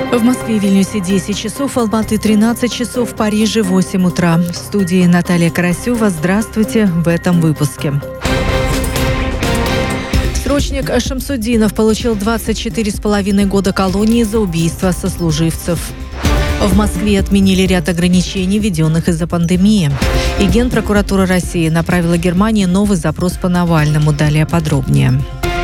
В Москве и Вильнюсе 10 часов, в Алматы 13 часов, в Париже 8 утра. В студии Наталья Карасева. Здравствуйте в этом выпуске. Срочник Шамсудинов получил 24,5 года колонии за убийство сослуживцев. В Москве отменили ряд ограничений, введенных из-за пандемии. И Генпрокуратура России направила Германии новый запрос по Навальному. Далее подробнее.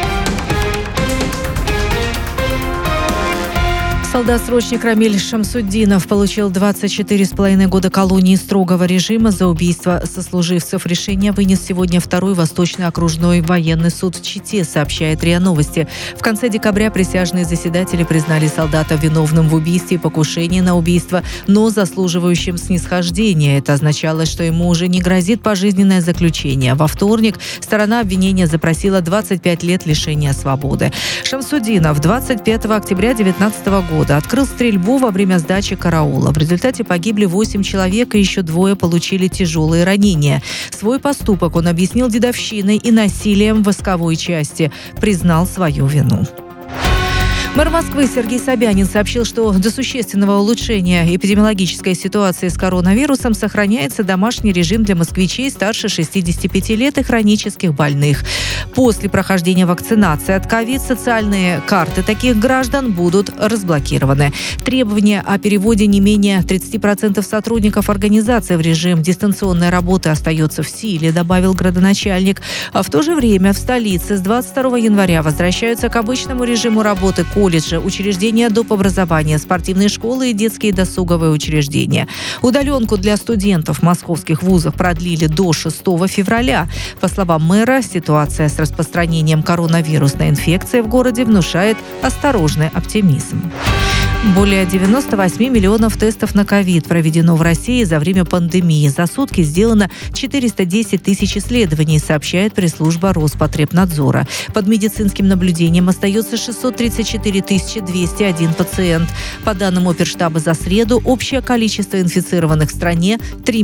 Солдат-срочник Рамиль Шамсудинов получил 24,5 года колонии строгого режима за убийство сослуживцев. Решение вынес сегодня второй Восточный окружной военный суд в Чите, сообщает РИА Новости. В конце декабря присяжные заседатели признали солдата виновным в убийстве и покушении на убийство, но заслуживающим снисхождения. Это означало, что ему уже не грозит пожизненное заключение. Во вторник сторона обвинения запросила 25 лет лишения свободы. Шамсудинов 25 октября 2019 года открыл стрельбу во время сдачи караула. В результате погибли 8 человек, и еще 2 получили тяжелые ранения. Свой поступок он объяснил дедовщиной и насилием в войсковой части. Признал свою вину. Мэр Москвы Сергей Собянин сообщил, что до существенного улучшения эпидемиологической ситуации с коронавирусом сохраняется домашний режим для москвичей старше 65 лет и хронических больных. После прохождения вакцинации от ковид социальные карты таких граждан будут разблокированы. Требование о переводе не менее 30% сотрудников организации в режим дистанционной работы остается в силе, добавил градоначальник. А в то же время в столице с 22 января возвращаются к обычному режиму работы колледжи, учреждения доп. Образования, спортивные школы и детские досуговые учреждения. Удаленку для студентов московских вузов продлили до 6 февраля. По словам мэра, ситуация с распространением коронавирусной инфекции в городе внушает осторожный оптимизм. Более 98 миллионов тестов на ковид проведено в России за время пандемии. За сутки сделано 410 тысяч исследований, сообщает пресс-служба Роспотребнадзора. Под медицинским наблюдением остается 634 201 пациент. По данным Оперштаба за среду, общее количество инфицированных в стране 3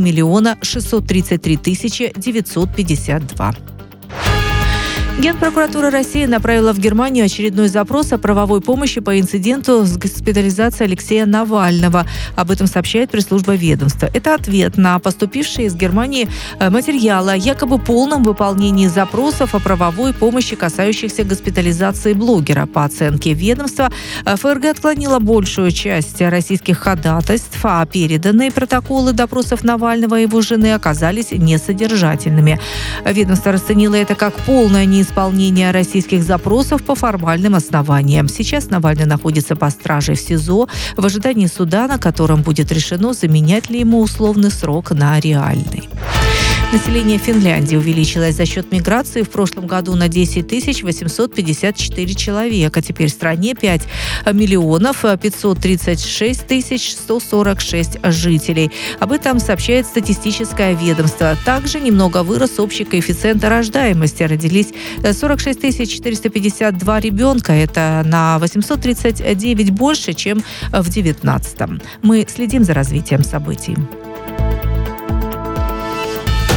633 952. Генпрокуратура России направила в Германию очередной запрос о правовой помощи по инциденту с госпитализацией Алексея Навального. Об этом сообщает пресс-служба ведомства. Это ответ на поступившие из Германии материалы о якобы полном выполнении запросов о правовой помощи, касающихся госпитализации блогера. По оценке ведомства, ФРГ отклонила большую часть российских ходатайств, а переданные протоколы допросов Навального и его жены оказались несодержательными. Ведомство расценило это как полное неисполнение российских запросов по формальным основаниям. Сейчас Навальный находится под стражей в СИЗО в ожидании суда, на котором будет решено, заменять ли ему условный срок на реальный. Население Финляндии увеличилось за счет миграции в прошлом году на 10 854 человека. Теперь в стране 5 536 146 жителей. Об этом сообщает статистическое ведомство. Также немного вырос общий коэффициент рождаемости. Родились 46 452 ребенка. Это на 839 больше, чем в 2019. Мы следим за развитием событий.